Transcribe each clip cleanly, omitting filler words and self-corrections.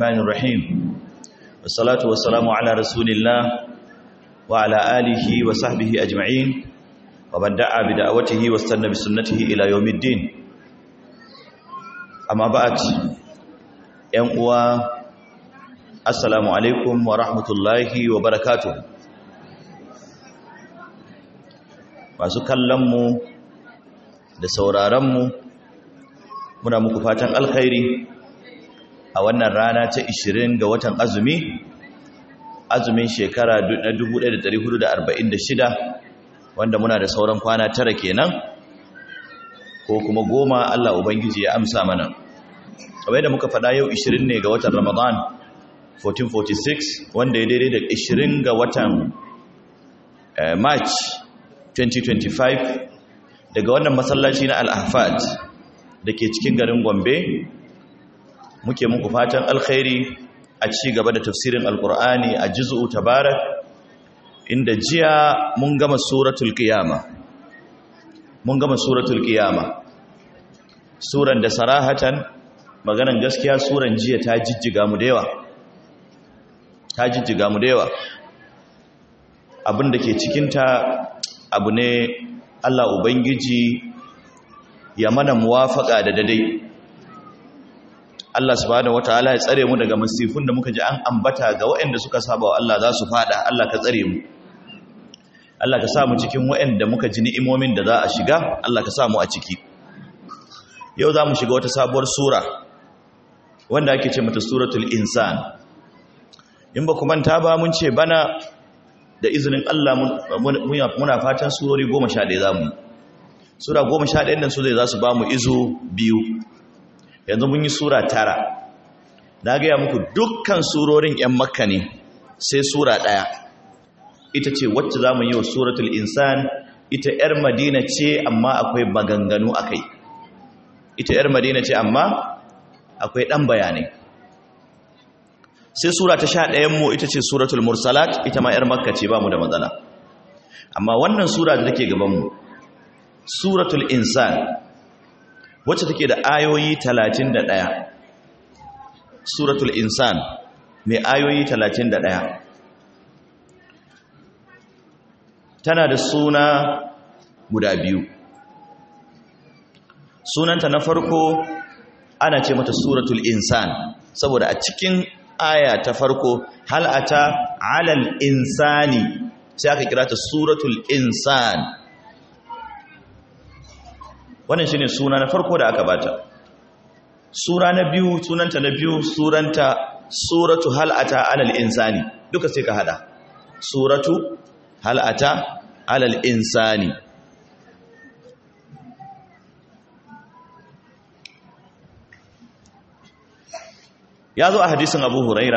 الرحمن الرحيم والصلاة والسلام على رسول الله وعلى آله وصحبه أجمعين ومن دعا بدعوته واستنى بسنته إلى يوم الدين. أما بعد ينقوى السلام عليكم ورحمة الله وبركاته. masu kallonmu da sauraronmu muna muku fatan alkhairi a wannan rana ta 20 ga watan azumin shekara na 1446 wanda muna da sauran kwana 9 kenan ko kuma 10. Allah ubangiji ya amsa mana. Kamar da muka faɗa yau 20 ne ga watan Ramadan 1446 wanda ya daidai da 20 ga watan March 2025 daga wannan masallaci na Al-Ahfad da ke cikin garin Gombe muke muku fatan alkhairi a ci gaba da tafsirin Alkur'ani a juz'u Tabarak, inda jiya mun gama suratul Qiyama. Suran da sarahatan maganan gaskiya suran jiya ta jijjiga mu da yawa. Abin da ke cikinta abu ne Allah Ubangiji ya mana muwafaka da dadai. Allah subhanahu wataala ya tsare mu daga masifun da muka ji an ambata ga waɗanda suka saba wa Allah za su fada. Allah ka tsare mu. Allah ka sa mu cikin waɗanda muka ji ni'imomin da za a shiga. Allah ka sa mu a ciki. Yau za mu shiga wata sabuwar sura wanda ake ce mata suratul insan. In ba ku manta ba mun ce bana da izinin Allah muna fatan surori 11 zamu. Sura 11 nan su zai za su ba mu izu 2. Yanzu mun yi sura 9. Na gaya muku dukkan surorin 'yan Makka ne sai sura 1. Ita ce wacce za mu yi wa suratul insan. Ita 'yar Madina ce amma akwai maganganu akai. Ita 'yar Madina ce amma akwai ɗan bayanai. Sai sura ta 11 mu ita ce suratul mursalat, ita ma 'yar Makka ce ba mu da matsala. Amma wannan sura da take gaban mu suratul insan wacce take da ayoyi 31. Suratul insan mai ayoyi 31 tana da suna guda biyu. Sunanta na farko ana ce mata suratul insan saboda a cikin aya ta farko hal ata alal insani sai aka kira ta suratul insan. Wannan shine suna na farko da aka bata. Sura na biyu sunanta na biyu suratu hal ata alal insani. Duka sai ka hada suratu hal ata alal insani. Ya zo a hadisin Abu Huraira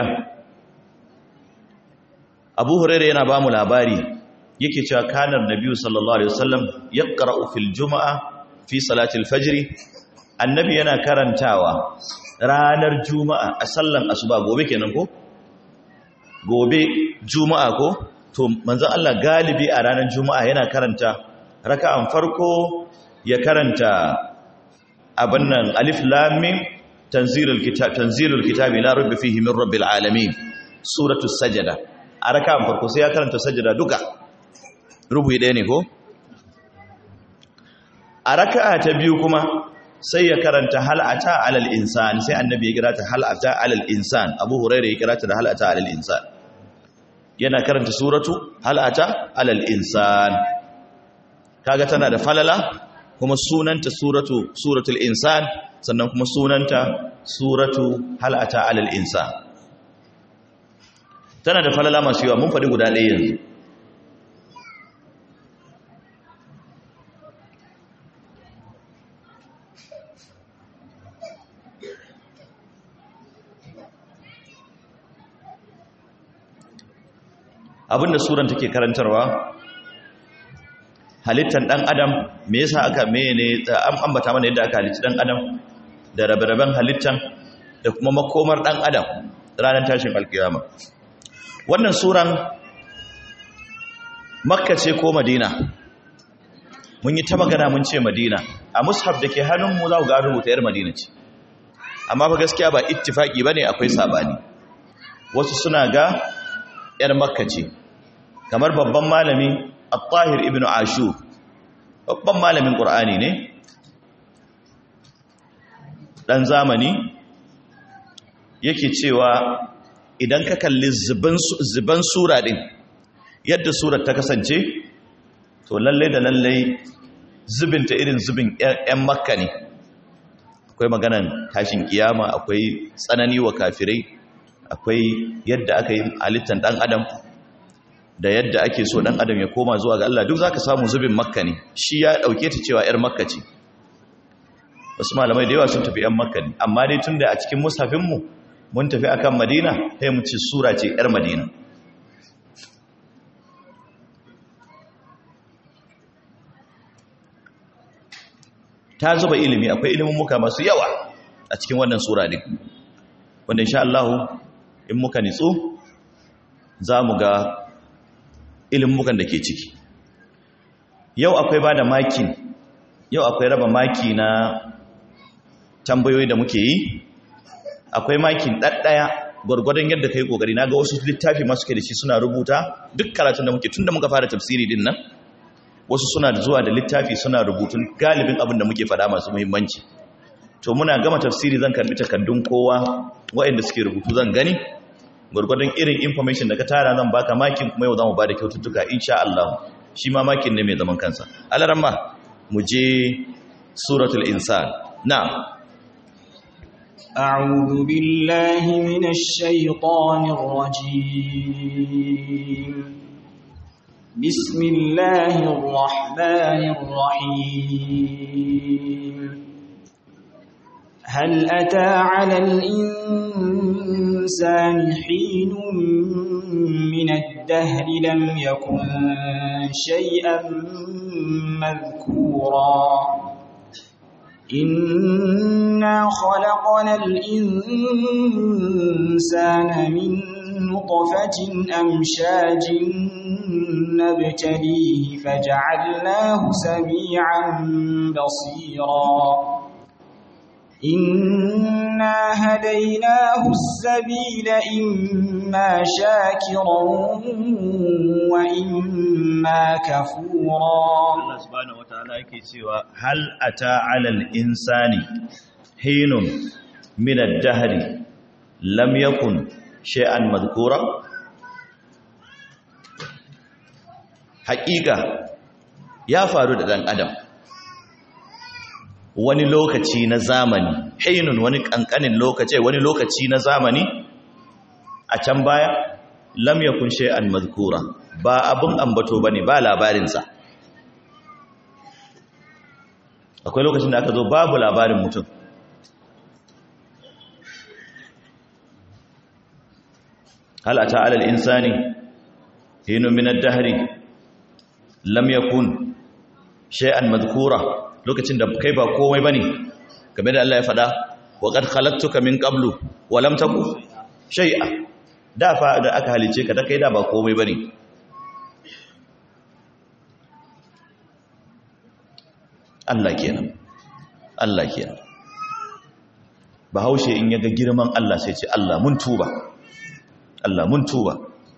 yana ba mu labari yake cewa kanar Nabi sallallahu alaihi wasallam yaqra'u fil jumu'a fi salatil fajr. Annabi yana karantawa ranar juma'a a sallan asuba. Gobe kenan ko? Gobe juma'a ko? To manzon Allah galibi a ranar juma'a yana karanta raka'an farko ya karanta abin nan alif lam mim tanzilul kitabi la raiba fihi min rabbil alamin suratul sajda. A raka'an farko sai ya karanta sajda duka rubu'i ɗaya ne ko? A raka'a ta biyu kuma sai ya karanta hal ata alal insan. Sai annabi ya kira ta hal ata alal insan. Abu Hurairah ya kira ta da hal ata alal insan. Yana karanta suratu hal ata alal insan. Kaga tana da falala kuma sunanta suratul insan sannan kuma sunanta suratu hal ata alal insan. Tana da falala masu yawa. Mun faɗi guda ɗaya yanzu. Abinda suran take karantarwa halittar dan adam. Me yasa aka mene an ambata mana yadda aka halitta dan adam da rabe-raben halittan da kuma makomar dan adam ranar tashin alkiyama. Wannan suran Makka ce ko Madina? Mun yi ta magana mun ce Madina. A mushaf dake hannun mu za ku ga rubuta yar Madina ce. amma fa gaskiya ba ittifaki bane, akwai sabani. Wasu suna ga yar Makka ce, kamar babban malami At-Tahir ibn Ashur, babban malamin Qur'ani ne, dan zamani, yake cewa idan ka kalli zuban sura din, yadda surar ta kasance, to lalle da lalle zubinta irin zubin 'yan Makka ne. Akwai maganan tashin kiyama, akwai tsanani wa kafirai, akwai yadda aka yi halittar dan adam da yadda ake so dan adam ya koma zuwa ga Allah, duk zaka samu zubin Makka ne. Shi ya dauke ta cewa 'yar Makka ce. Wasu malamai da yawa sun tafi 'yan Makka ne, amma dai tunda a cikin mushafin mu mun tafi akan Madina, sai mu ci sura ce 'yar Madina. Ta zuba ilimi, akwai ilimin muka masu yawa a cikin wannan sura din, wanda insha Allah in muka nitsu za mu ga ilimukan da ke ciki. Yau akwai bada makin, yau akwai raba maki na tambayoyi da muke yi. Akwai makin ɗaɗɗaya gwargwadon yadda ka yi ƙoƙari. Na ga wasu littafi masu ke da shi suna rubuta duk karatun da muke tun da muka fara tafsiri din nan, wasu suna zuwa da littafi suna rubutun galibin abin da muke faɗa masu muhimmanci. To muna gama tafsiri zan karɓi takardun kowa waɗanda suke rubutu zan gani, gwargwadon irin information da ka tara zan baka makin, kuma yau za mu ba da kyaututtuka insha Allah. Shi ma makin ne mai zaman kansa. Alaramma mu je suratul insan. Na'am. أعوذ بالله من الشيطان الرجيم. بسم الله الرحمن الرحيم. هل أتى على الإنسان حين من الدهر لم يكن شيئا مذكورا إنا خلقنا الإنسان من نطفة أمشاج نبتليه فجعلناه سميعا بصيرا إنا هديناه السبيل إما شاكرا وإما كفورا. الله سبحانه وتعالى يقول هل أتى على الإنسان حين من الدهر لم يكن شيئا مذكورا. حقيقة يا فارود دان أدم wani lokaci na zamani, hinun wani kankanin lokaci, wani lokaci na zamani a can baya, lam yakun shay'an mazkura, ba abun ambato bane, ba labarinsa. Akwai lokacin da aka zo babu labarin mutum. Hal ata alal insani hinun min ad-dahri lam yakun shay'an mazkura, lokacin da kai ba komai bane, game da Allah ya faɗa wa qad khalaqtuka min qablu wa lam taku shay'a. Da fa da aka halice ka da kai da ba komai bane. Allah kenan, Allah kenan. Bahaushe in yaga girman Allah sai ce Allah mun tuba, Allah mun tuba.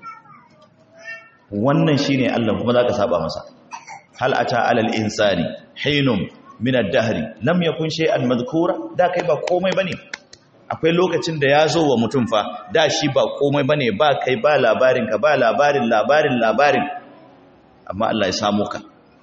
Wannan shine Allah, kuma zaka saba masa. Hal ata alal insani hinum min ad-dahri lam yakun shay'an madhkura, da kai ba komai bane. Akwai lokacin da ya zo wa mutum fa, da shi ba komai bane, ba kai ba labarin ka, ba labarin, amma Allah ya samu ka.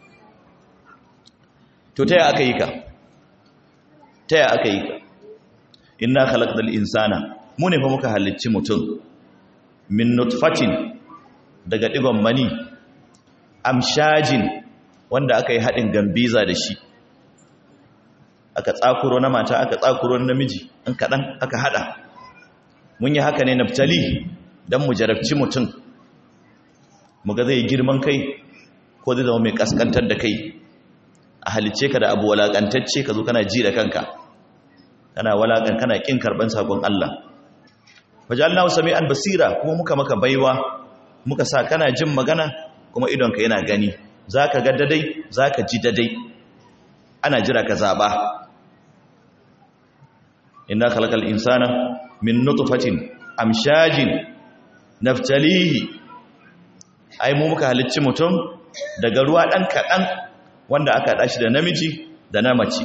To taya aka yi ka? Taya aka yi ka? Inna khalaqnal insana, mu ne fa muka halicci mutum, min nutfatin, daga digon mani, amshajin, wanda aka yi haɗin gambiza da shi, aka tsakuro na mata, aka tsakuro na namiji, an kaɗan aka haɗa. Mun yi haka ne naftali, don mu jarabci mutum, mu ga zai girman kai ko zai zama mai ƙasƙantar da kai. A halice ka da abu walaƙantacce, ka zo kana ji da kanka, kana walaƙan, kana ƙin karɓar saƙon Allah. Wajalnahu sami'an basira, kuma muka maka baiwa, muka sa kana jin magana, kuma idonka yana gani. Za ka ga dadai, za ka ji dadai, ana jira ka zaɓa. inna khalaqal insana min nutfatin amshajin naftalihi ai mu muka halicci mutum daga ruwa dan kadan wanda aka hada shi da namiji da na mace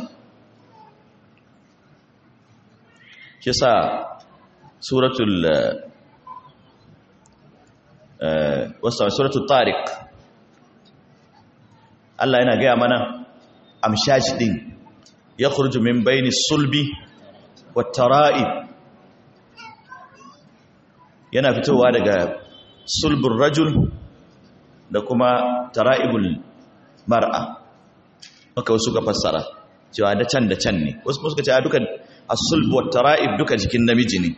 kisa suratul tariq Allah yana gaya mana amshaji din ya khurju min bayni sulbi wat tara'ib yana fitowa daga sulbur rajul da kuma tara'ibul mar'a haka wasu ka fassara cewa da can ne wasu suka ce duka as-sulb wat tara'ib duka jikin namiji ne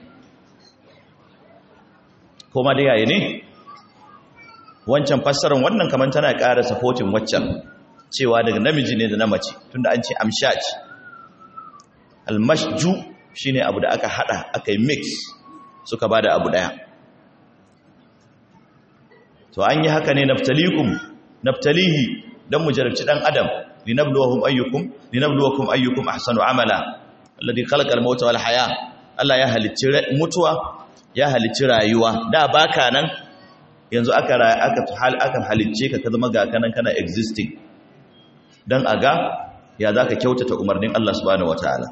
kuma da yayi ne wancan fassarar wannan kaman tana ƙara supporting waccan cewa daga namiji ne da na mace tunda an ce amshaj almashju shine abu da aka hada aka yi mix suka bada abu daya to an yi haka ne naftalihi dan mujarrabci dan adam linabluwakum ayyukum ahsanu amala alladhi khalaqal mauta wal haya Allah ya halicci mutuwa ya halicci rayuwa da baka nan yanzu aka halicce ka zama ga kanan kana existing dan aga ya zaka kyautata umarnin Allah subhanahu wataala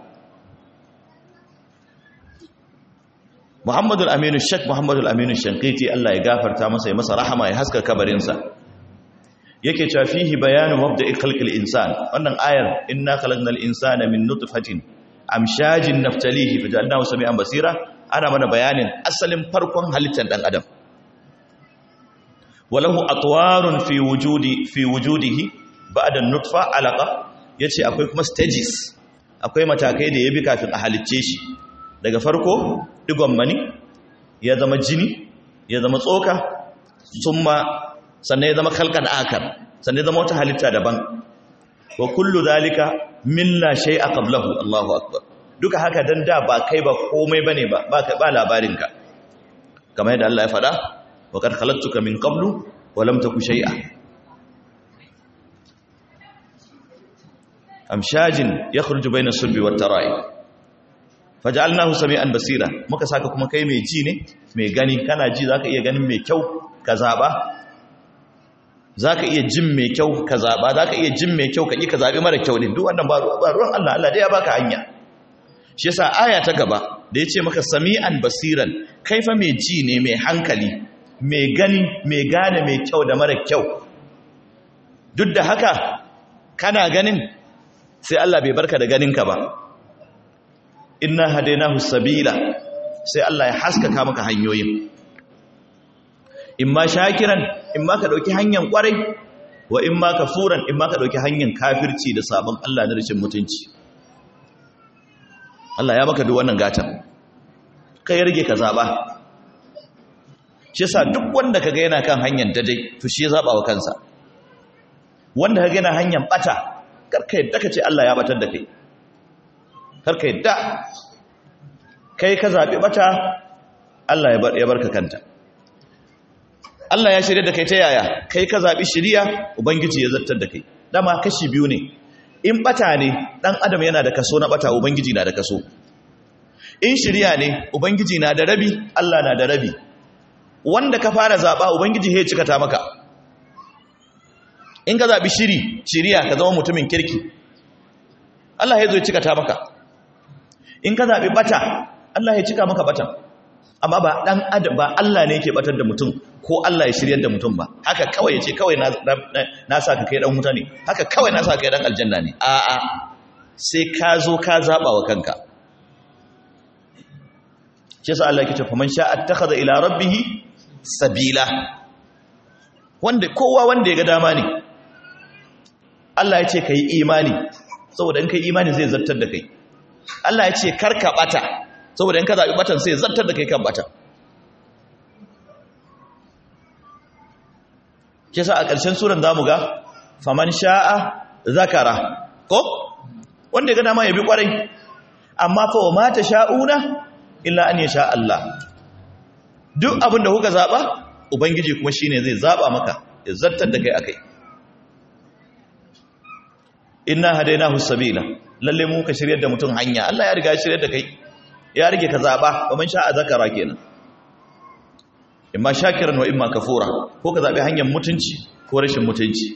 Muhammadul Aminu Sheikh Muhammadul Aminu Shankiti Allah ya gafarta masa ya masa rahama ya haska kabarinsa yake cewa fihi bayanu mabda'i khalqil insan wannan ayar inna khalaqnal insana min nutfatin amshajin naftalihi fajalnahu sami'an basira ana mana bayanin asalin farkon halittar dan adam walahu atwarun fi wujudihi ba'da an-nutfa alaqa yace akwai kuma stages akwai matakai da yabi kafin a halicce shi daga farko digon mani ya zama jini ya zama tsoka summa sannan ya zama khalqan akar sannan ya zama wata halitta daban wa kullu zalika min la shay'a qablahu Allahu akbar duka haka dan da ba kai ba komai bane ba kai ba labarinka kamar yadda Allah ya faɗa wa qad khalaqtuka min qablu wa lam taku shay'a amshajin yakhruju bayna sulbi wat tara'i faj'alnahu sami'an basira muka saka kuma kai mai ji ne mai gani kana ji zaka iya ganin mai kyau ka zaba zaka iya jin mai kyau ka zaba zaka iya jin mai kyau ka ki ka zabi mara kyau din duk wannan ba ruwan Allah Allah dai ya baka hanya shi yasa aya ta gaba da yace maka sami'an basiran kaifa mai ji ne mai hankali mai gani mai gane mai kyau da mara kyau duk da haka kana ganin sai Allah bai barka da ganinka ba inna hadainahu sabila sai Allah ya haskaka maka hanyoyin imma shakiran imma ka dauki hanyar kwarai wa imma kafuran imma ka dauki hanyar kafirci da sabon Allah na rashin mutunci Allah ya maka duk wannan gatan kai rage ka zaba shi yasa duk wanda kaga yana kan hanyar daidai to shi ya zaba wa kansa wanda kaga yana hanyar bata karka yadda kace Allah ya batar da kai karka yadda kai ka zaɓi bata Allah ya barka kanta Allah ya shirya da kai ta yaya kai ka zaɓi shiriya ubangiji ya zartar da kai dama kashi biyu ne in bata ne dan adam yana da kaso na bata ubangiji na da kaso in shiriya ne ubangiji na da rabi Allah na da rabi wanda ka fara zaɓa ubangiji ya cika ta maka in ka zaɓi shiriya ka zama mutumin kirki Allah ya zo ya cika ta maka in ka zaɓi bata Allah ya cika maka batan amma ba ɗan adam ba Allah ne yake batar da mutum ko Allah ya shiryar da mutum ba haka kawai ya ce kawai na sa ka kai ɗan wuta ne haka kawai na sa ka kai ɗan aljanna ne a'a sai ka zo ka zaɓa wa kanka shi yasa Allah yake ce faman sha'a attakhadha ila rabbih sabila kowa wanda ya ga dama ne Allah ya ce ka yi imani saboda in ka yi imani zai zartar da kai Allah ya ce karka bata saboda in ka zaɓi batan sai zartar da kai kan bata ke sa a ƙarshen suran za mu ga faman sha'a zakara ko wanda ya ga dama ya bi ƙwarai amma fa wa mata sha'una illa an ya sha Allah duk abin da kuka zaɓa ubangiji kuma shine zai zaɓa maka ya zartar da kai akai inna hadainahu sabila lalle mu ka shiryar da mutum hanya Allah ya riga ya shiryar da kai ya rige ka zaba kaman sha'a zakara kenan imma shakiran wa imma kafura ko ka zabi hanyar mutunci ko rashin mutunci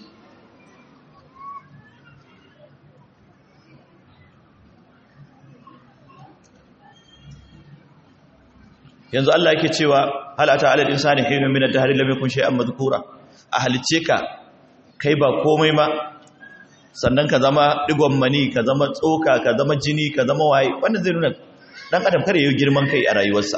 yanzu Allah yake cewa hal ata alal insani hinun min ad-dahr lam yakun shay'an madhkura a halice ka kai ba komai ma sannan ka zama digon mani ka zama tsoka ka zama jini ka zama waye wannan zai nuna dan adam kare yayi girman kai a rayuwarsa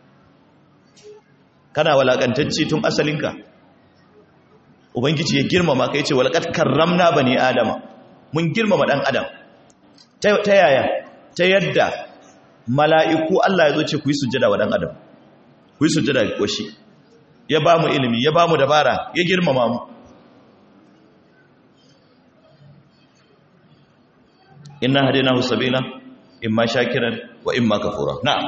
kana walakantacce tun asalinka ubangiji ya girmama kai ce walaqad karramna bani adama mun girmama dan adam ta yaya ta yadda mala'iku Allah ya zo ce ku yi sujjada wa dan adam ku yi sujjada ga shi ya ba mu ilimi ya ba mu dabara ya girmama mu inna hadaynahu sabila imma shakiran wa imma kafura na'am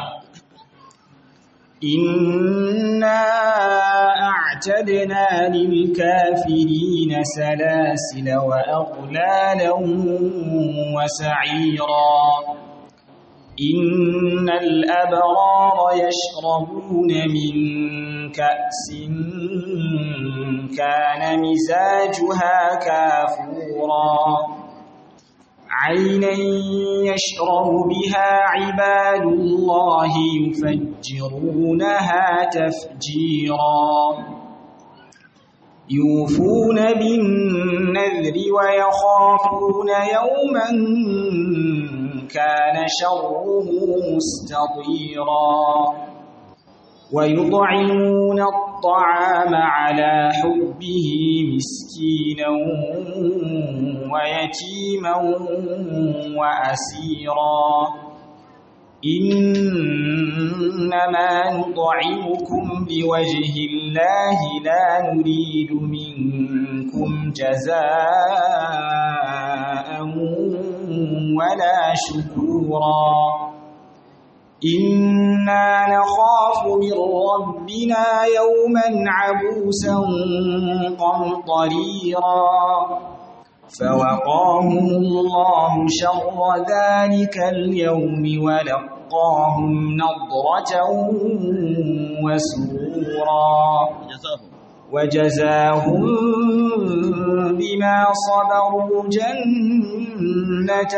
inna a'tadna lil kafirina salasila wa aghlalan wa sa'ira innal abrara yashrabuna min ka'sin kana mizajuha kafura عينا يشرب بها عباد الله يفجرونها تفجيرا يوفون بالنذر ويخافون يوما كان شره مستطيرا ويطعمون الطعام على حبه مسكينا ويتيما وأسيرا إنما نطعمكم لوجه الله لا نريد منكم جزاء ولا شكورا إنا نخاف من ربنا يوما عبوسا قمطريرا فوقاهم الله شر ذلك اليوم ولقاهم نضرة وسرورا وجزاهم بما صبروا جنة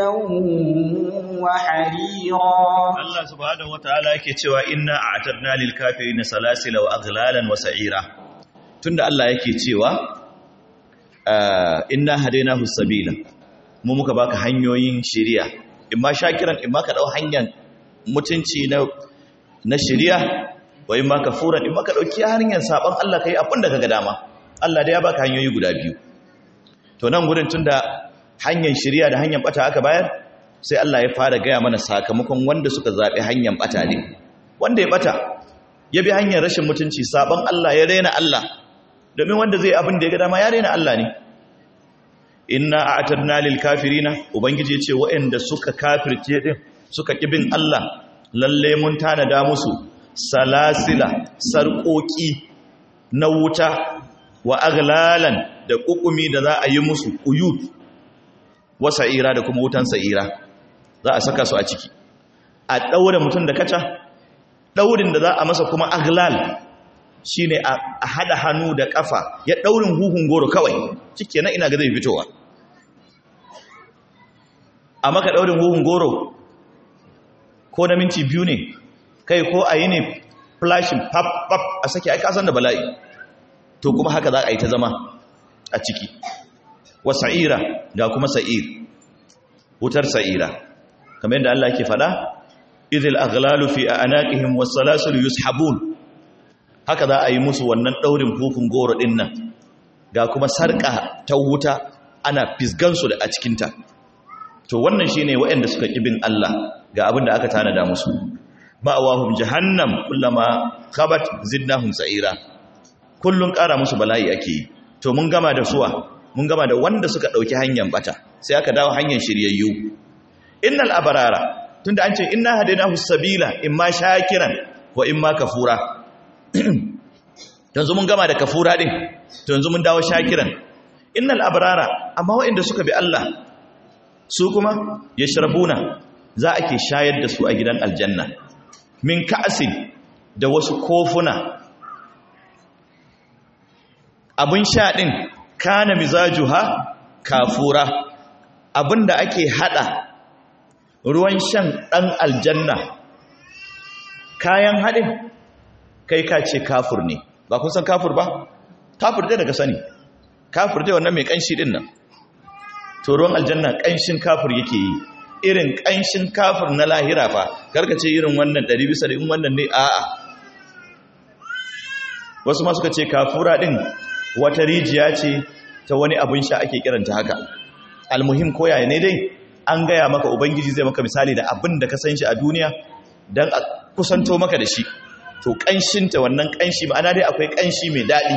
وحريرا الله سبحانه وتعالى yake cewa inna a'tadna lil kafirin salasila wa aghlalan wa sa'ira tunda Allah yake cewa inna hadainahu sabila mu muka baka hanyoyin shari'a imma shakiran imma ka dau hanyar mutunci na shari'a wa imma kafuran imma ka dauki hanyar saban Allah kai abin da kaga dama Allah da ya baka hanyoyi guda biyu to nan gurin tunda hanyar shari'a da hanyar bata aka bayar sai Allah ya fara gaya mana sakamakon wanda suka zabi hanyar bata ne wanda ya bata ya bi hanyar rashin mutunci saban Allah ya rena Allah domin wanda zai abin da ya ga dama ya rena Allah ne inna a'tadna lil kafirina ubangiji yace waɗanda suka kafirce din suka kibin Allah lalle mun tanada musu salasila sarƙoƙi na wuta wa aglalan da kukumi da za a yi musu uyud wa sa'ira da kuma wutan sa'ira za a saka su a ciki a daure mutum da kaca daurin da za a masa kuma aglal shine a hada hannu da kafa ya daurin huhun goro kawai cikenan ina ga zai fitowa a maka daurin huhun goro ko na minti biyu ne kai ko a yi ne flashing pap pap a sake ai kasan da bala'i to kuma haka za a yi ta zama a ciki wa sa'ira ga kuma sa'ir wutar sa'ira kamar yadda Allah yake fada idhil aghlalu fi anaqihim was salasul yushabun haka za a yi musu wannan daurin hukun goro din nan ga kuma sarka ta wuta ana fisgansu da a cikinta to wannan shine waɗanda suka kibin Allah ga abin da aka tanada musu ma'awahum jahannam kullama khabat zidnahum sa'ira kullun ƙara musu bala'i ake yi to mun gama da suwa mun gama da wanda suka dauki hanyar bata sai aka dawo hanyar shiryayyu innal abarara tunda an ce inna hadainahu sabila imma shakiran wa imma kafura yanzu mun gama da kafura din to yanzu mun dawo shakiran innal abrara amma waɗanda suka bi Allah su kuma yashrabuna za a ke shayar da su a gidan aljanna min ka'sin da wasu kofuna abun sha din kana mizajuha kafura abinda ake hada ruwan shan dan aljanna kayan hadin kai ka ce kafur ne ba kun san kafur ba kafur dai daga sani kafur dai wannan mai kanshi din nan to ruwan aljanna kanshin kafur yake yi irin kanshin kafur na lahira fa karka ce irin wannan 100 bisa da in wannan ne a'a wasu ma suka ce kafura din wata rijiya ce ta wani abin sha ake kiranta haka almuhim koya ne dai an gaya maka ubangiji zai maka misali da abin da ka san shi a duniya dan a kusanto maka da shi to kanshinta wannan kanshi ma'ana dai akwai kanshi mai dadi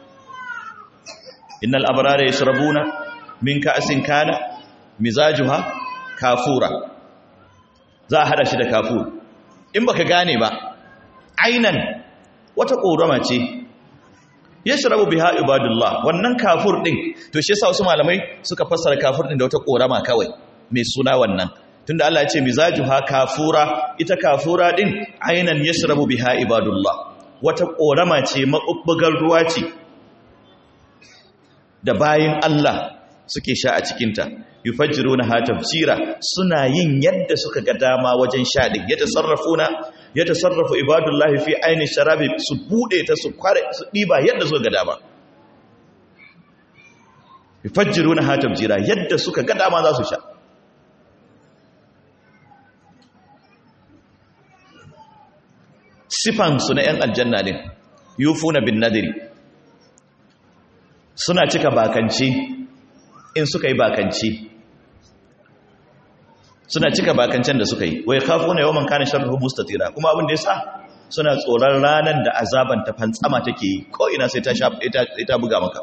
innal abrara yashrabuna min ka'sin kana mizajuha kafura za a hada shi da kafur in baka gane ba ainan wata korama ce yashrabu biha ibadullah wannan kafur din to shi yasa wasu malamai suka fassara kafur din da wata korama kawai mai suna wannan tunda Allah ya ce mizajuha kafura ita kafura din ainan yashrabu biha ibadullah wata korama ce mabubbugar ruwa ce da bayin Allah suke sha a cikin ta yufajjiruna ha tafsira suna yin yadda suka ga dama wajen sha din yatasarrafu ibadullah fi aini sharabi su bude ta su kware su diba yadda suka ga dama yufajjiruna ha tafsira yadda suka ga dama za su sha sifansu na ‘yan aljanna ne yufuna bin nadiri suna cika bakanci in suka yi bakanci suna cika bakancen da suka yi wai kafu na yawan kanin sharruhu mustatira kuma abin da ya sa suna tsoron ranar da azaban ta fantsama take yi ko ina sai ta buga maka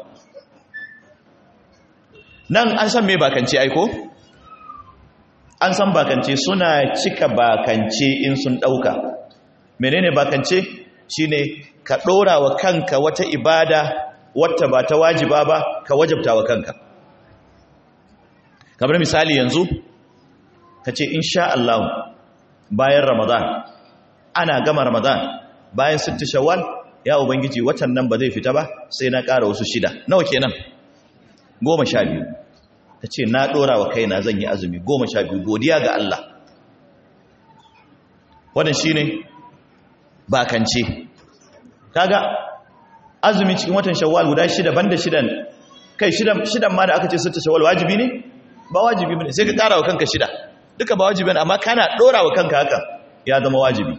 nan an san me bakanci aiko an san bakanci suna cika bakanci in sun ɗauka menene bakance shine ka dora wa kanka wata ibada wata ba ta wajiba ba ka wajabta wa kanka kamar misali yanzu kace insha Allah bayan Ramadan ana gama Ramadan bayan 6 Shawwal ya ubangiji watan nan ba zai fita ba sai na ƙara wasu 6 nawa kenan 12 kace na dora wa kaina zan yi azumi 12 godiya ga Allah wannan shine bakance kaga azumi cikin watan shawwal guda 6 banda 6 kai 6 ma da aka ce 6 shawwal wajibi ne ba wajibi bane sai ka kara wa kanka 6 duka ba wajibi ne amma kana dora wa kanka haka ya zama wajibi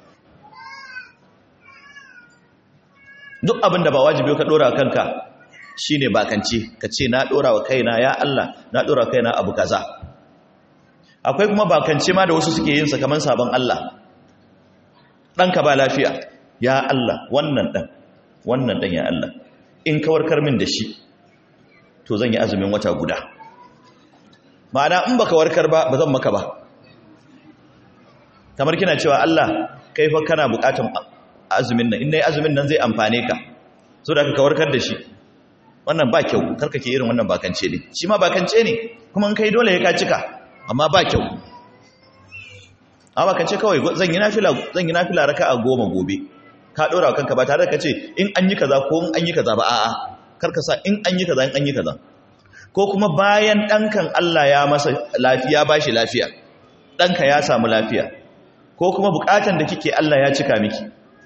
duk abinda ba wajibi ka dora wa kanka shine bakance ka ce na dora wa kaina ya Allah na dora wa kaina abu kaza akwai kuma bakance ma da wasu suke yin sa kaman sabon Allah ɗanka ba lafiya ya Allah wannan ɗan ya Allah in ka warkar min da shi to zan yi azumin wata guda ma'ana in baka warkar ba zan maka ba kamar kina cewa Allah kai fa kana bukatun azumin nan in nayi azumin nan zai amfane ka so da ka warkar da shi wannan ba kyau karka ke irin wannan bakance ne shi ma bakance ne kuma in kai dole ya ka cika amma ba kyau amma kan ce kawai zan yi nafila raka'a 10 gobe ka dora wa kanka ba tare da kace in an yi kaza ko in an yi kaza ba a'a karka sa in an yi kaza in an yi kaza ko kuma bayan dankan Allah ya masa lafiya bashi lafiya danka ya samu lafiya ko kuma bukatan da kike Allah ya cika miki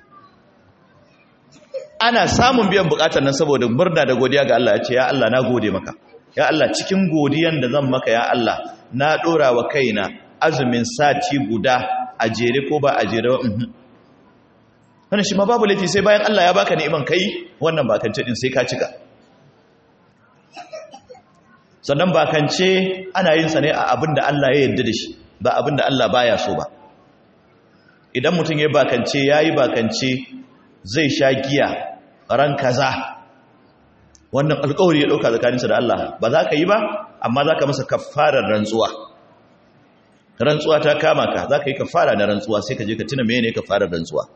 ana samun biyan bukatan nan saboda murna da godiya ga Allah ya ce ya Allah na gode maka ya Allah cikin godiyan da zan maka ya Allah na dora wa kaina azumin sati guda a jere ko ba a jere ba wannan shi ma babu laifi sai bayan Allah ya baka ni'iman kai wannan bakance din sai ka cika sannan bakance ana yin sa ne a abinda Allah ya yarda da shi ba abinda Allah baya so ba idan mutum ya bakance yayi bakance zai sha giya ran kaza wannan alƙawari ya dauka tsakaninsa da Allah ba za ka yi ba amma za ka masa kafarar rantsuwa ta kama ka za ka yi kafara na rantsuwa sai ka je ka tuna mene kafarar rantsuwa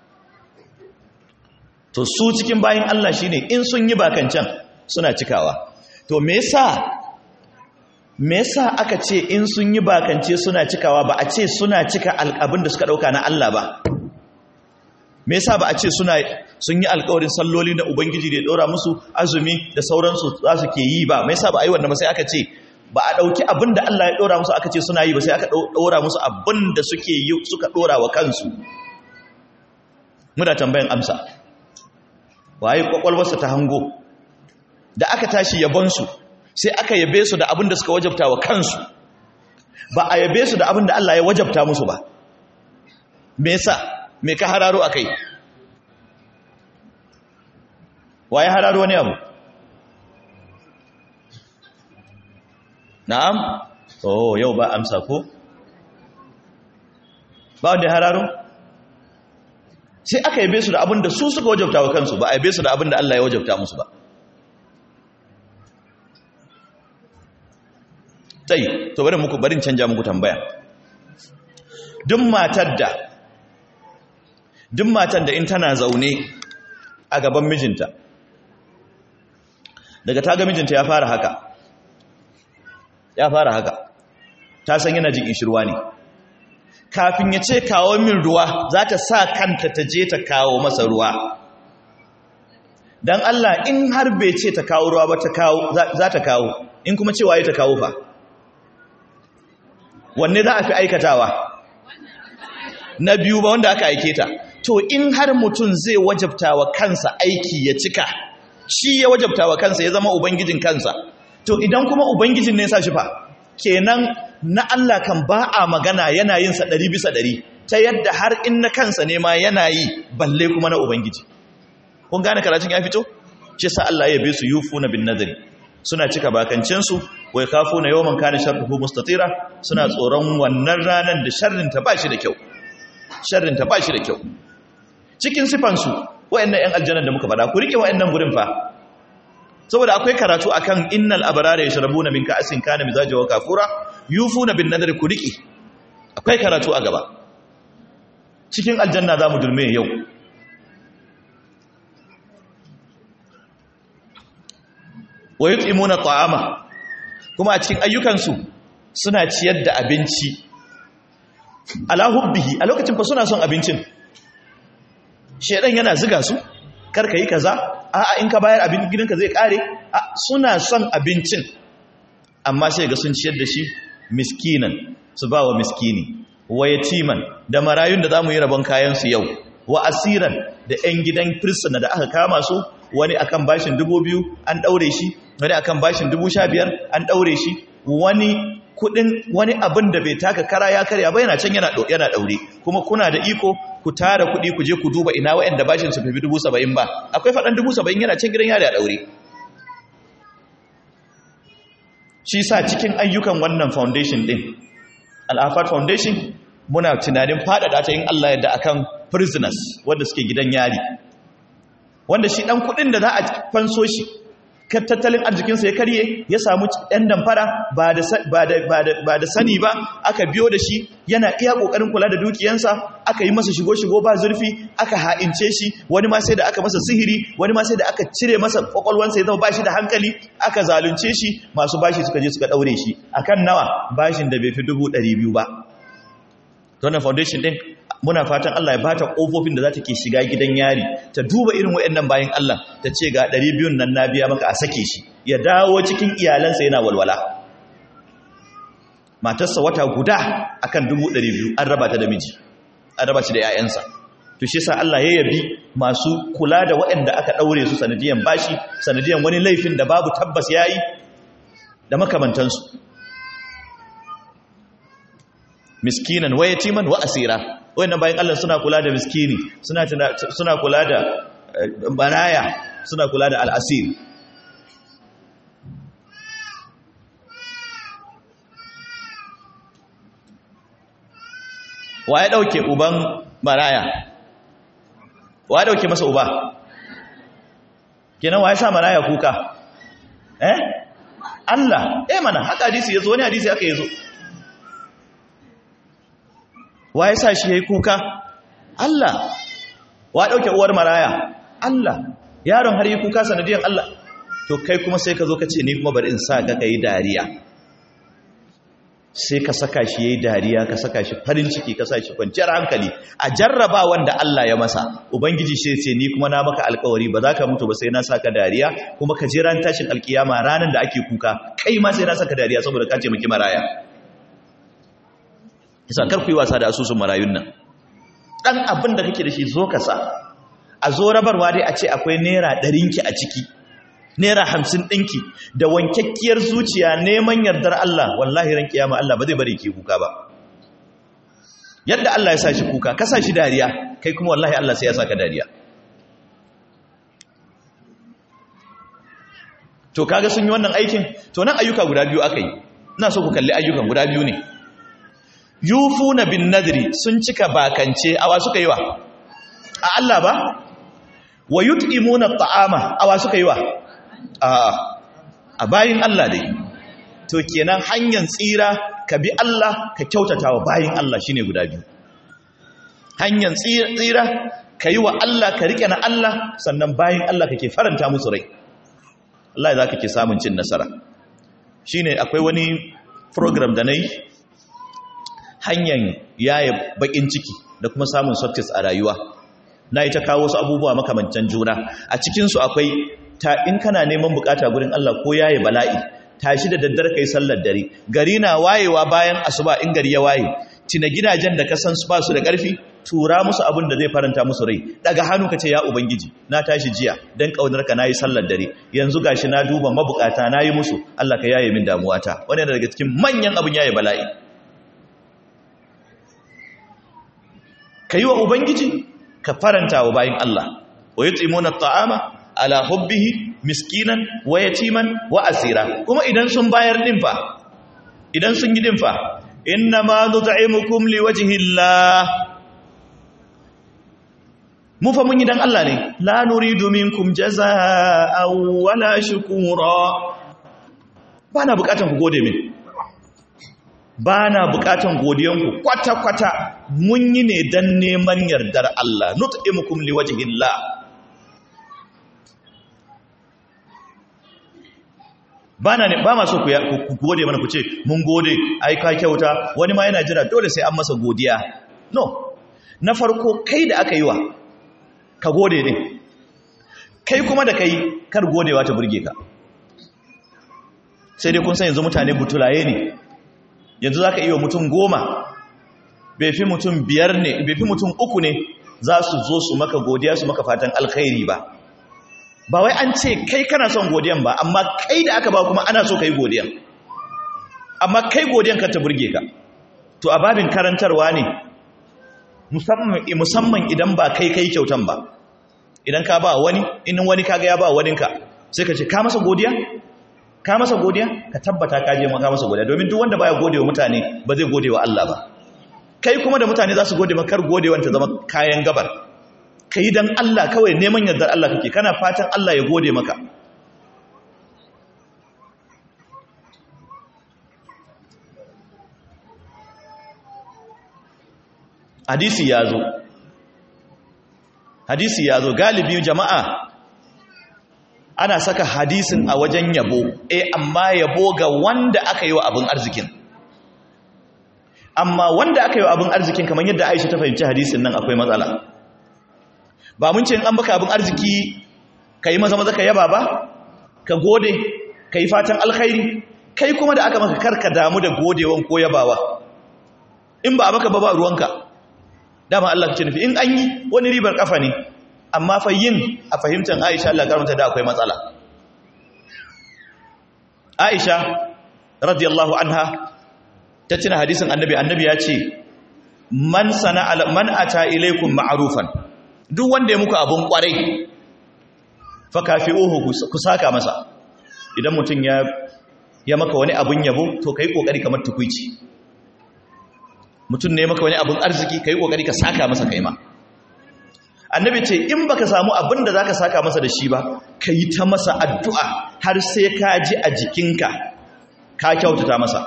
to su cikin bayin Allah shine in sun yi bakancan suna cikawa to me yasa aka ce in sun yi bakance suna cikawa ba a ce suna cika alƙabin da suka dauka na Allah ba me yasa ba a ce sun yi alƙawarin salloli da ubangiji da ya dora musu azumi da sauransu za su ke yi ba, me yasa ba a yi wannan ba, sai aka ce ba a ɗauki abin da Allah ya dora musu aka ce suna yi ba, sai aka dora musu abin da suka dora wa kansu. Muna tambayan amsa, waye kwakwalwarsa ta hango da aka tashi yabonsu sai aka yabe su da abin da suka wajabta wa kansu, ba a yabe su da abin da Allah ya wajabta musu ba. Me yasa? Me ka hararo akai? Waye hararo wani abu? Na'am? Oh, yau ba amsa ko? Ba wanda hararo? Sai aka yabe su da abin da su suka wajabta wa kansu, ba a yabe su da abin da Allah ya wajabta musu ba. Tai, to barin canja muku tambaya. Duk matar da in tana zaune a gaban mijinta, daga ta ga mijinta ya fara haka, ta san yana jin ishirwa ne, kafin ya ce kawo min ruwa za ta sa kanta ta je ta kawo masa ruwa. don Allah in har bai ce ta kawo ruwa ba za ta kawo, in kuma cewa ya ta kawo fa, wanne za a fi aikatawa? Na biyu ba wanda aka aike ta. To in har mutum zai wajabta wa kansa aiki ya cika, shi ya wajabta wa kansa ya zama ubangijin kansa, to idan kuma ubangijin ne sa shi fa, kenan na Allah kan ba a magana yana yin sa 100%, ta yadda har in na kansa ne ma yana yi, balle kuma na ubangiji. Kun gane karatun ya fito? Shi sa Allah ya bi su yufuna bin nadri, suna cika bakancin su, wai kafuna yawman kana sharruhu mustatira, suna tsoron wannan ranar da sharrin ta bashi da kyau. Cikin sifansu wayannan ƴan aljanna da muka faɗa, ku rike wayannan gurin fa, saboda akwai karatu akan innal abrara yashrabuna min ka'sin kana mizajuhu kafura yufuna bin nadri, ku rike, akwai karatu a gaba. Cikin aljanna zamu dulme yau. Wa yut'imuna ta'ama, kuma a cikin ayyukansu suna ciyar da abinci ala hubbihi, a lokacin fa suna son abincin. Shedan yana ziga su, karka yi kaza, a'a in ka bayar abin gidanka zai kare, suna son abincin, amma sai ga sun ciyar da shi miskinan, su ba wa miskini, wa yatiman, da marayun da zamu yi rabon kayan su yau, wa asiran, da ƴan gidan prisoner da aka kama su, wani akan bashin 2,000 an daure shi, wani akan bashin 15,000 an daure shi, wani kudin wani abin da bai taka kara ya karya ba yana can yana daure, kuma kuna da iko ku tara kudi ku je ku duba ina wayanda bashin su fi 70,000 ba, akwai fadan 70,000 yana can gidan yari a daure. Shi sa cikin ayyukan wannan foundation din, Al-Afat Foundation, muna tunanin faɗaɗa ta yin Allah yadda akan prisoners wanda suke gidan yari, wanda shi dan kudin da za a fanso shi, kan tattalin arzikinsa ya karye, ya samu ɗan damfara ba da sani ba, aka biyo da shi yana iya ƙoƙarin kula da dukiyansa, aka yi masa shigo-shigo ba zurfi, aka ha'ince shi, wani ma sai da aka masa sihiri, wani ma sai da aka cire masa ƙwaƙwalwansa ya zama ba shi da hankali, aka zalunce shi, masu bashi suka je suka ɗaure shi, akan nawa? Bashin da bai fi 200,000 ba. Wannan foundation ɗin muna fatan Allah ya bata kofofin da za ta ke shiga gidan yari, ta duba irin waɗannan bayan Allah, ta ce ga 200 nan na biya maka a sake shi, ya dawo cikin iyalansa yana walwala. Matarsa wata guda akan 200,000 an raba ta da miji, an raba shi da 'ya'yansa. To shi sa Allah ya yabi masu kula da waɗanda aka ɗaure su sanadiyan bashi, sanadiyan wani laifin da babu tabbas yayi, da makamantansu. Miskinan wa yatiman wa asira, wayannan bayan Allah suna kula da miskini, suna kula da baraya, suna kula da al'asir. Wa ya dauke uban baraya? Wa ya dauke masa uba? Kenan wa ya sa baraya kuka? Allah. Mana haka hadisi yazo, wani hadisi aka yazo. Wa ya sa shi ya yi kuka? Allah. Wa ɗauke uwar maraya? Allah. Yaron har yi kuka sanadiyan Allah. To kai kuma sai ka zo ka ce ni kuma bari in sa ka yi dariya. sai ka saka shi yayi dariya, ka saka shi farin ciki, ka saka shi kwanciyar hankali a jarraba wanda Allah ya masa. Ubangiji sai ce ni kuma na maka alƙawari ba za ka mutu ba sai na saka dariya, kuma ka je ran tashin alkiyama ranan da ake kuka kai ma sai na saka dariya saboda ka ce miki maraya. Yasa kar ku yi wasa da asusun marayun nan. Dan abin da kake da shi zo ka sa. A zo rabarwa dai a ce akwai naira 100 a ciki, naira 50 ɗinki, da wankakkiyar zuciya neman yardar Allah, wallahi ran kiyama Allah ba zai bari ki kuka ba. Yadda Allah ya sa shi kuka, ka sa shi dariya, kai kuma wallahi Allah sai ya saka dariya. To kaga sun yi wannan aikin, to nan ayyuka guda biyu aka yi. Ina so ku kalli ayyukan guda biyu ne. Yufuna bin nadri, sun cika bakance, awa suka yi wa? A Allah ba? Wa yut'imuna at'ama, awa suka yi wa? A bayin Allah dai. To kenan hanyar tsira ka bi Allah, ka kyautata wa bayin Allah shine guda biyu. Hanyar tsira ka yi wa Allah, ka rike na Allah, sannan bayin Allah kake faranta musu rai. Allah za ka ke samun cin nasara. Shine akwai wani program da nayi, hanyar yaya bakin ciki da kuma samun success a rayuwa. Na yi ta kawo wasu abubuwa makamancan juna. A cikinsu akwai in kana neman bukata gurin Allah ko yayi bala'i, tashi da daddare kai sallar dare. Gari na wayewa bayan asuba in gari ya waye, tina gidajen da ka san su ba su da ƙarfi, tura musu abin da zai faranta musu rai. Daga hannu ka ce ya ubangiji, na tashi jiya dan kaunar ka nayi sallar dare. Yanzu gashi na duba mabukata nayi musu, Allah ka yaye min damuwata. Wannan daga cikin manyan abun yayi bala'i. Kayi wa ubangiji, ka faranta wa bayin Allah. Wa yut'imuna at'ama ala hubbihi miskinan wa yatiman wa asira. Kuma idan sun bayar din fa, idan sun yi din fa, inna ma nut'imukum liwajhillah, mu fa mun yi dan Allah ne, la nuridu minkum jazaa'an wala shukura. Bana bukatan ku gode min, bana bukatan godiyanku kwata-kwata. Mun yi ne dan neman yardar Allah, nut'imukum liwajhillah. Ba ma so ku gode mana ku ce mun gode, ai ka kyauta. Wani ma yana jira dole sai an masa godiya. No, na farko kai da aka yi wa ka gode ne, kai kuma da kai kar godewa ta burge ka. Sai dai kun san yanzu mutane butulaye ne. Yanzu za ka iya mutum 10, bai fi mutum 5 ne, bai fi mutum 3 ne za su zo su maka godiya, su maka fatan alkhairi ba. Ba wai an ce kai kana son godiyan ba, amma kai da aka ba kuma ana so kai godiyan. Amma kai godiyan ka ta burge ka. To a babin karantarwa ne, musamman idan ba kai kyautan ba. Idan ka ba wani, in wani kaga ya ba waninka, sai ka ce ka masa godiya? Ka masa godiya? Ka tabbata ka je maka masa godiya, domin duk wanda baya godewa mutane ba zai godewa Allah ba. Kai kuma da mutane za su gode maka, kar godewan ta zama kayan gabar. Kai dan Allah kawai, neman yardar Allah kake, kana fatan Allah ya gode maka. Hadisi ya zo galibi jama'a ana saka hadisin a wajen yabo, amma yabo ga wanda aka yi wa abin arzikin. Amma wanda aka yi wa abin arzikin, kamar yadda Aisha ta fahimci hadisin nan, akwai matsala. Ba mun ce in an baka abin arziki ka yi maza ka yaba ba, ka gode, ka yi fatan alkhairi. Kai kuma da aka maka karka damu da godewan ko yabawa. In ba a maka ba ruwanka. Dama Allah ce nufi in an yi wani ribar kafa ne, amma fa yin a fahimtar Aisha Allah karmata da akwai matsala. Aisha radiyallahu anha ta tuna hadisin annabi ya ce man ata ilaikum ma'rufan, duk wanda ya muku abun kwarai fa kafi'uhu, ku saka masa. Idan mutum ya maka wani abun yabo, to kai kokari kamar tukuici. Mutum ne maka wani abun arziki, kai kokari ka saka masa kai ma. Annabi ce in baka samu abin da zaka saka masa da shi ba, kai ta masa addu'a har sai ka ji a jikinka ka kyautata masa.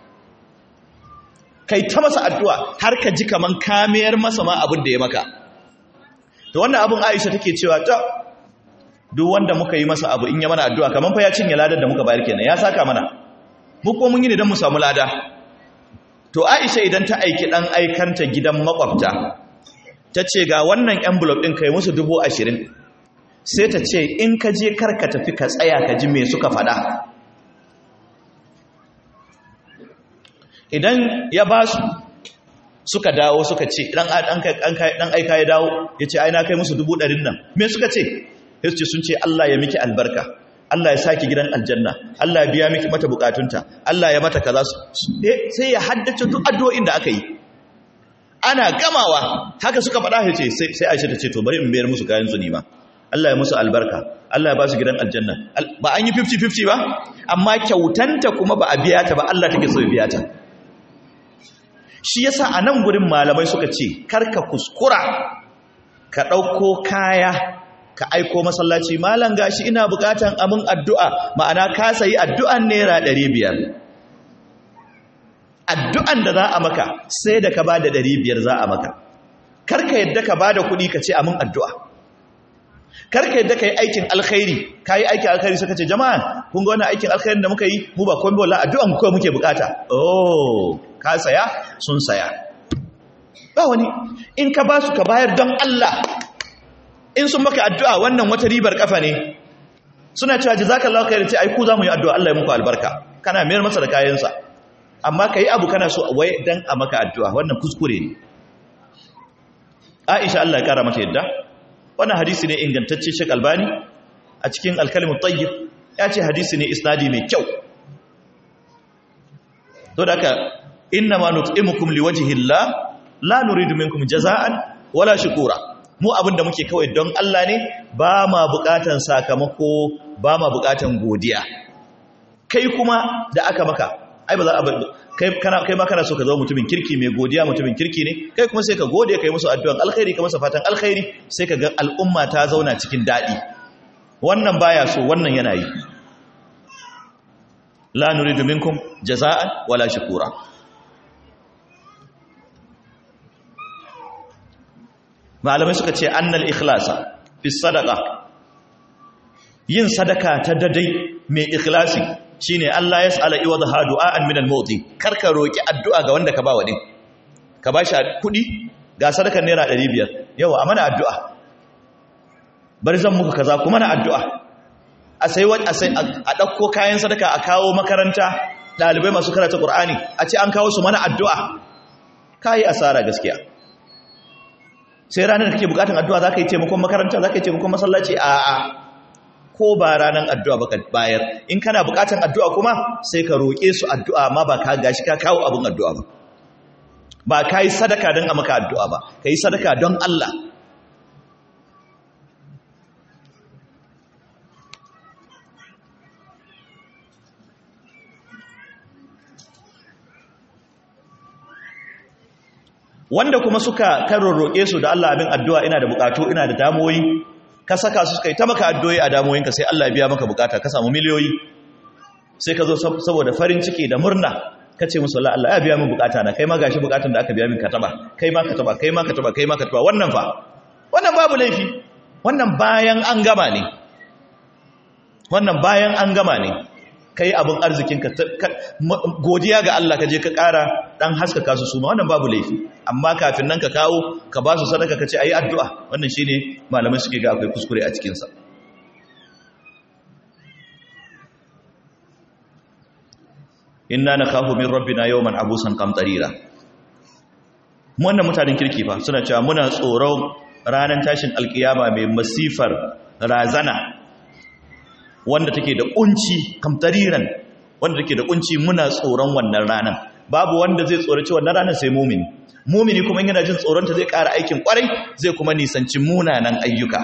Kai ta masa addu'a har ka ji kaman kamiyar masa ma abin da ya maka. To wannan abin Aisha take cewa ta duk wanda muka yi masa abu in ya mana addu'a kaman fa ya cinye ladar da muka bayar kenan, ya saka mana. Mu ko mun yi ne dan mu samu lada. to Aisha idan ta aiki dan aikanta gidan makwabta ta ce ga wannan envelope din kai musu 20,000 sai ta ce in ka je karka tafi ka tsaya ka ji me suka faɗa. Idan ya ba su suka dawo suka ce dan aika ya dawo ya ce ai na kai musu 100,000 nan, me suka ce? Sai sun ce Allah ya miki albarka, Allah ya saki gidan aljanna, Allah ya biya miki mata bukatunta, Allah ya mata kaza. Sai ya haddace duk addu'o'in da aka yi. Ana gamawa haka suka faɗa, ya ce sai Aisha ta ce to bari in bayar musu kayan su ne ma, Allah ya musu albarka, Allah ya ba su gidan aljanna. Ba an yi 50-50 ba, amma kyautanta kuma ba a biya ta ba, Allah take so ya biya ta. Shi yasa a nan gurin malamai suka ce karka kuskura ka ɗauko kaya ka aiko masallaci, malam gashi ina bukatan amin addu'a, ma'ana ka sayi addu'an naira 500. Addu'an da za a maka sai da ka ba da 500 za a maka. Karka yadda ka ba da kuɗi ka ce amin addu'a. Karka yadda ka yi aikin alkhairi, ka yi aikin alkhairi suka ce jama'a kun ga wannan aikin alkhairin da muka yi mu ba komai wallahi addu'an ku muke bukata. Oh, ka saya sun saya. Ba wani in ka ba su ka bayar don Allah. In sun maka addu'a wannan wata ribar kafa ne, suna cewa jazakallahu khairan, ce ai ku za mu yi addu'a Allah ya muku albarka, kana mayar masa da kayansa. Amma ka yi abu kana so wai dan a maka addu'a, wannan kuskure ne. Aisha Allah ya kara mata yadda, wannan hadisi ne ingantacce. Sheikh Albani a cikin Al-Kalimut Tayyib ya ce hadisi ne isnadi mai kyau. To da haka inna ma nut'imukum liwajhillah la nuridu minkum jaza'an wala shukura. Mu abinda muke kawai don Allah ne, ba ma bukatan sakamako, ba ma bukatan godiya. Kai kuma da aka maka ai ba za a kai ma kana so ka zama mutumin kirki, mai godiya, mutumin kirki ne, kai kuma sai ka gode, kai musu addu'an alkhairi, ka masa fatan alkhairi, sai ka ga al'umma ta zauna cikin daɗi. Wannan baya so, wannan yana yi. La nuridu minkum jaza'an wala shukura. Malamai suka ce annal ikhlasa fi sadaqa, yin sadaka ta dadai mai ikhlasi shine Allah ya sa'ala iwadha du'an min al-mawti, karka roki addu'a ga wanda ka ba wadin, ka bashi kudi ga sadakar naira 500, yawa amana addu'a, bari zan muku kaza kuma na addu'a, a dauko kayan sadaka a kawo makaranta, dalibai masu karanta Qur'ani a ce an kawo su mana addu'a, kai asara gaskiya. Sai ranar da kake bukatun addu'a za ka yi taimakon makaranta, za ka yi taimakon masallaci, a'a, ko ba ranar addu'a ba ka bayar. In kana bukatun addu'a kuma sai ka roƙe su addu'a, ma ba ka gashi ka kawo abin addu'a ba. Ba ka yi sadaka don a maka addu'a ba, ka yi sadaka don Allah. Wanda kuma suka roƙe su da Allah abin addu'a, ina da bukatu, ina da damuwoyi, ka saka su suka yi ta maka addu'o'i a damuwoyinka, sai Allah ya biya maka bukata, ka samu miliyoyi, sai ka zo saboda farin ciki da murna ka ce musu Allah ya biya min bukata na, kai ma gashi bukatun da aka biya min ka taba, kai ma ka taba, kai ma ka taba, kai ma ka taba. Wannan fa, wannan babu laifi, wannan bayan an gama ne, wannan bayan an gama ne. Kai abin arzikinka, godiya ga Allah, ka je ka ƙara ɗan haskaka su suma, wannan babu laifi. Amma kafin nan ka kawo, ka ba su sadaka, ka ce a yi addu'a, wannan shi ne malamai suke ga akwai kuskure a cikinsa. Inna na kafu min rabbina yawman abusan qamtarira. Wannan mutanen kirki fa suna cewa muna tsoron ranar tashin alkiyama mai masifar razana, wanda take da kunci, kamtariran, wanda take da kunci, muna tsoron wannan ranar. Babu wanda zai tsoraci wannan ranar sai mumini. Mumini kuma yana jin tsoronta zai ƙara aikin ƙwarai, zai kuma nisanci munanan ayyuka.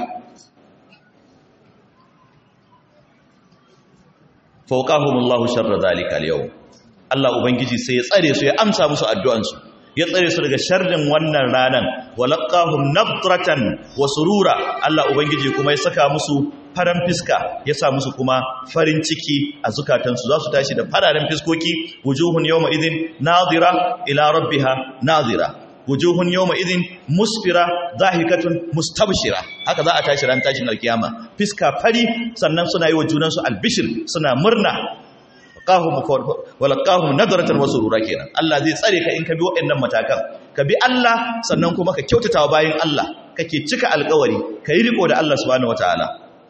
Fawqahumullahu sharra zalika al-yawm. Allah ubangiji sai ya tsare su, ya amsa musu addu'ansu, ya tsare su daga sharrin wannan ranan. Walaqahum nadratan wa surura. Allah ubangiji kuma ya saka musu faran fiska, ya sa musu kuma farin ciki a zukatansu, za su tashi da fararen fiskoki. Wujuhun yawma idhin nadira ila rabbiha nadira, wujuhun yawma idhin musfira dhahikatun mustabshira. Haka za a tashi ran tashin alkiyama, fiska fari, sannan suna yi wa junansu albishir, suna murna. walaqahum nadratan wa surura kenan Allah zai tsare ka in ka bi waɗannan matakan ka bi Allah sannan kuma ka kyautatawa bayin Allah kake cika alƙawari kai riko da Allah subhanahu wataala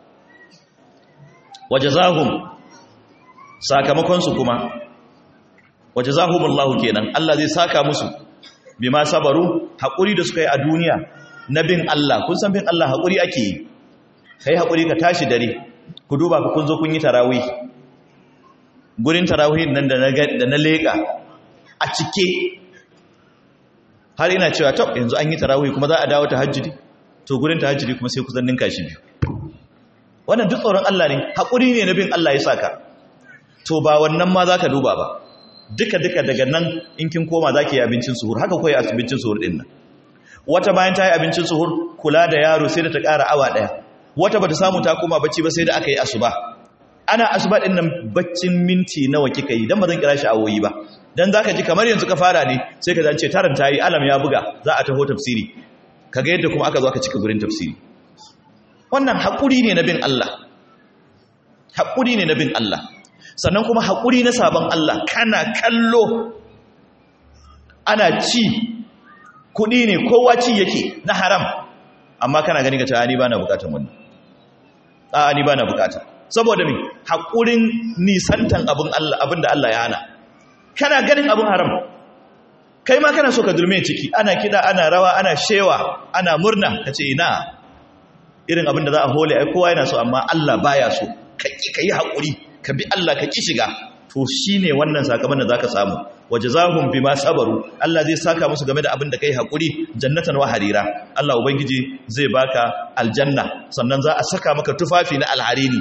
wajazahum sakamakon su kuma wajazahumullahu kenan Allah zai saka musu bima sabaru hakuri da suka yi a duniya na bin Allah kun san bin Allah hakuri ake yi kai hakuri ka tashi dare ku duba ku kun zo kun yi tarawih gurin tarawih nan da na leka a cike har ina cewa to yanzu an yi tarawih kuma za a dawo tahajjudi to gurin tahajjudi kuma sai ku zan ninka shi biyu wannan duk tsoron Allah ne hakuri ne na bin Allah ya saka to ba wannan ma zaka duba ba duka daga nan in kin koma zaki yi abincin suhur haka koyi abincin suhur din nan wata bayan ta yi abincin suhur kula da yaro sai da ta ƙara awa ɗaya wata bata samu ta koma bacci ba sai da aka yi asuba ana asuba din nan baccin minti nawa kika yi dan ba zan kira shi awoyi ba dan zaka ji kamar yanzu ka fara ne sai ka zance taran tayi alam ya buga za a taho tafsiri kaga yadda kuma aka zo aka cika gurin tafsiri wannan hakuri ne na bin Allah hakuri ne na bin Allah sannan kuma hakuri na sabon Allah kana kallo ana ci kudi ne kowa ci yake na haram amma kana gani ka ta ni bana bukatar wannan ni bana bukata saboda me hakurin nisantan abinda Allah ya hana kana ganin abin haram kai ma kana so ka durme ciki ana kida ana rawa ana shewa ana murna kace ina irin abinda za a hole ai kowa yana so amma Allah baya so kai hakuri ka bi Allah ka ki shiga to shine wannan sakamakon da zaka samu wajazahum bima sabaru Allah zai saka musu game da abin da kai hakuri jannatan wa harira Allah ubangiji zai baka aljanna sannan za a saka maka tufafi na alharini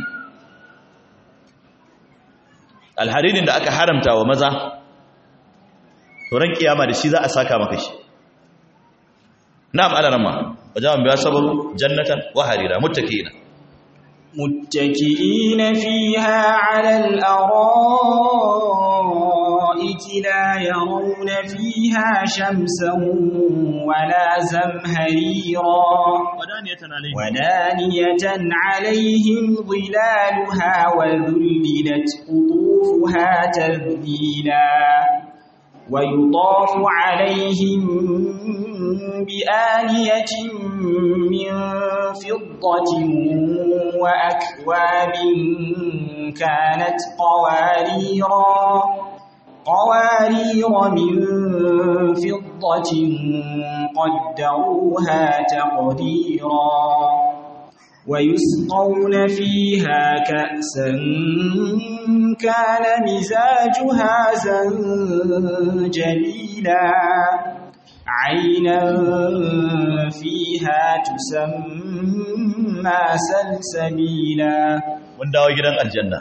alharinin da aka haramta wa maza to ran kiyama da shi za a saka maka shi na'am alarama wajazahum bima sabaru jannatan wa harira muttaqina متكئين فيها على الأرائك لا يرون فيها شمسا ولا زمهريرا ودانية عليهم ظلالها وذللت قطوفها تذليلا ويطاف عليهم بآنية من فضة وأكواب كانت قوارير من فضة قدروها تقديرا ويسقون فيها كأسا كان مزاجها زنجبيلا عينا فيها تسمى سلسبيلا mun dawo gidan aljanna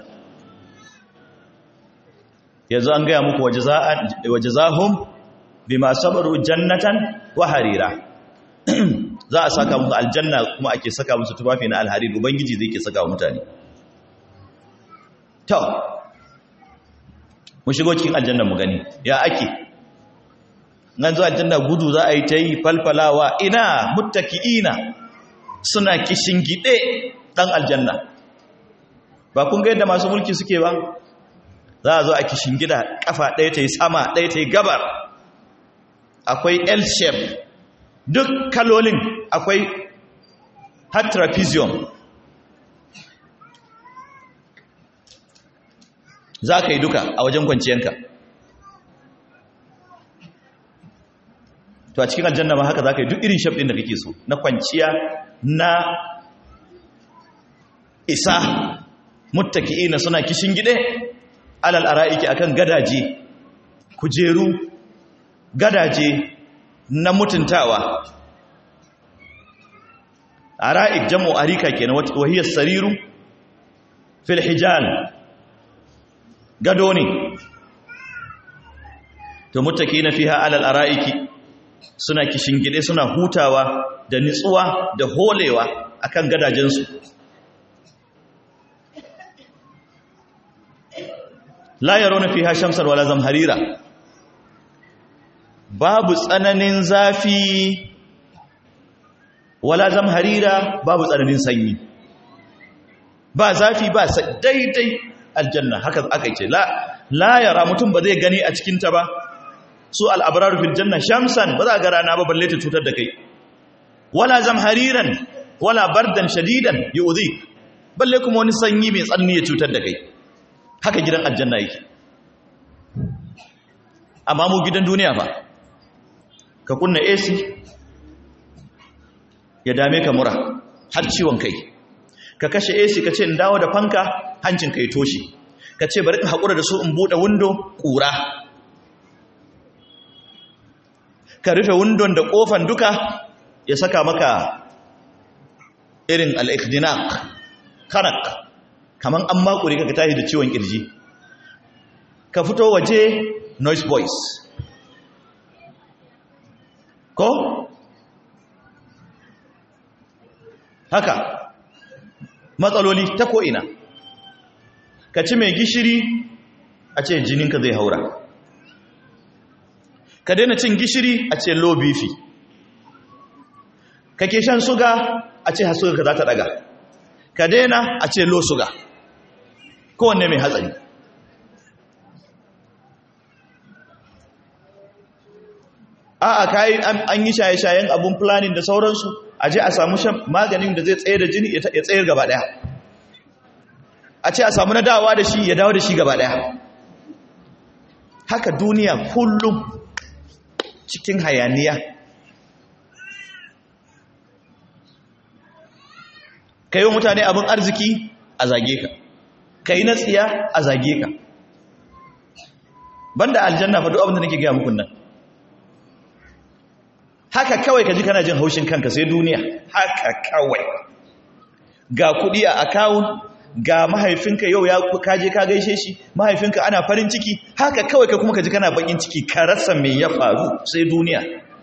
yanzu an gaya muku wajazahum bima sabaru jannatan wa harira za a saka musu aljanna kuma ake saka musu tufafi na alharir ubangiji zai ke saka wa mutane to mu shigo cikin aljanna mu gani ya ake nan zuwa aljanna gudu za a yi ta yi falfalawa ina muttaki'ina suna kishingide dan aljanna ba kun ga yadda masu mulki suke ba za a zo a kishingida kafa ɗaya ta yi sama ɗaya ta yi gabar akwai L shape duk kalolin akwai har trapezium za ka yi duka a wajen kwanciyanka to a cikin aljanna ma haka za ka yi duk irin shape ɗin da kake so na kwanciya na isa muttaki'ina suna kishin gide alal ara'iki akan gadaje kujeru gadaje na mutuntawa ara'ik jam'u arika kenan wahiyar sariru fil hijal gado ne to muttaki'ina fiha alal ara'iki suna kishin gide suna hutawa da nitsuwa da holewa akan gadajensu la yaruna fiha shamsan wala zamharira babu tsananin zafi wala zamharira babu tsananin sanyi ba zafi ba daidai aljanna haka aka ce la yara mutum ba zai gani a cikin ta ba su al-abrar fil janna shamsan ba za ga rana ba balle ta cutar da kai wala zamhariran wala bardan shadidan yu'dhik balle kuma wani sanyi mai tsanani ya cutar da kai haka gidan aljanna yake amma mu gidan duniya fa ka kunna AC ya dame ka mura har ciwon kai ka kashe AC ka ce in dawo da fanka hancin kai toshi ka ce bari in haƙura da su in buɗe window ƙura ka rufe windon da ƙofan duka ya saka maka irin al-ikhdinaq kanak kaman an makure ka tashi da ciwon kirji ka fito waje noise voice ko haka matsaloli ta ko'ina ka ci mai gishiri a ce jininka zai haura ka daina cin gishiri a ce low beefy ka ke shan suga a ce suga ka za ta daga ka daina a ce low suga kowanne mai hatsari a'a kai an yi shaye-shayen abun planning da sauransu a je a samu shan maganin da zai tsaye da jini ya tsayar gaba daya a ce a samu na dawowa da shi ya dawo da shi gaba daya haka duniya kullum cikin hayaniya ka yi wa mutane abin arziki a zage ka yi na tsiya a zage ka banda aljanna fa duk abin da nake gaya muku nan haka kawai ka ji kana jin haushin kanka sai duniya haka kawai ga kudi a account ga mahaifinka yau ya kaje ka gaishe shi mahaifinka ana farin ciki haka kawai ka kuma ka ji kana bakin ciki ka rasa me ya faru sai duniya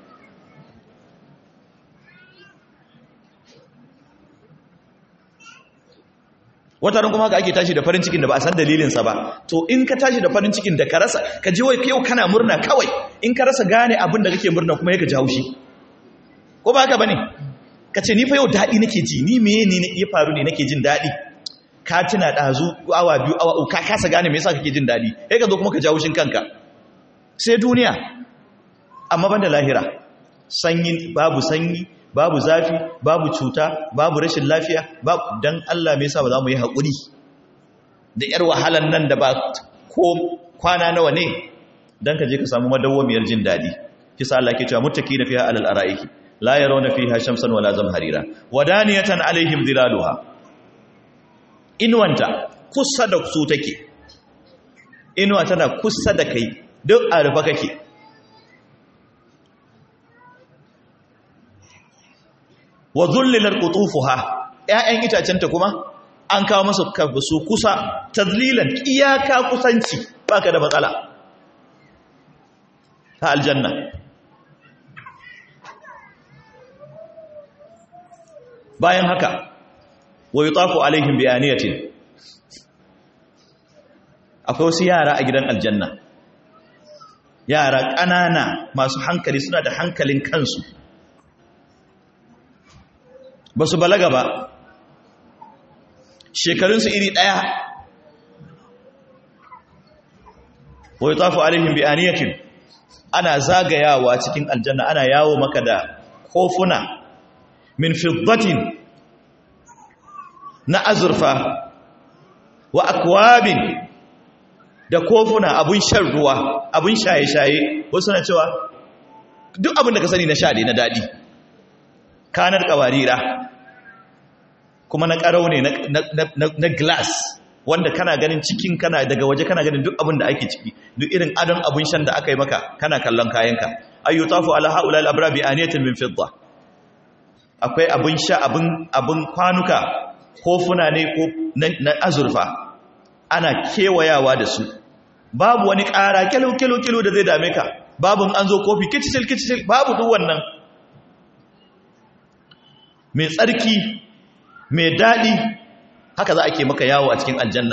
wata ran kuma haka ake tashi da farin cikin da ba a san dalilinsa ba to in ka tashi da farin cikin da ka rasa ka ji wai yau kana murna kawai in ka rasa gane abin da kake murna kuma yake ji haushi ko ba haka bane ka ce ni fa yau daɗi nake ji ni meye ne ya faru ne nake jin daɗi ka tuna ɗazu awa biyu awa uku ka kasa gane me yasa kake jin daɗi sai ka zo kuma ka ji haushin kanka sai duniya amma banda lahira sanyi babu sanyi babu zafi babu cuta babu rashin lafiya babu dan Allah me yasa ba za mu yi haƙuri da yar wahalan nan da ba ko kwana nawa ne dan ka je ka samu madawwamiyar jin dadi kisa Allah ke cewa muttaqina fiha alal araiki la yarawna fiha shamsan wala zamharira wadaniyatan alaihim zilaluha inwanta kusa da su take inwa tana kusa da kai duk a rufa kake wa zullilar qutufuha ƴaƴan itacenta kuma an kawo masa su kusa tadlilan iyaka kusanci baka da matsala ta aljanna bayan haka wa yutafu alaihim bi aniyatin akwai wasu yara a gidan aljanna yara ƙanana masu hankali suna da hankalin kansu ba su balaga ba shekarunsu iri ɗaya wai tafi alaihim bi aniyatin ana zagayawa cikin aljanna ana yawo maka da kofuna min fiddatin na azurfa wa akwabin da kofuna abun shan ruwa abun shaye-shaye wasu na cewa duk abin da ka sani na sha ne na daɗi kanar ƙawarira kuma na ƙarau ne na glass wanda kana ganin cikin kana daga waje kana ganin duk abin da ake ciki duk irin adon abin shan da aka yi maka kana kallon kayanka ayyutafu ala haula al-abra bi aniyatin min fidda akwai abin sha abin kwanuka kofuna ne ko na azurfa ana kewayawa da su babu wani ƙara kilo da zai dame ka babu an zo kofi kicicil babu duk wannan mai tsarki mai daɗi haka za a ke maka yawo a cikin aljanna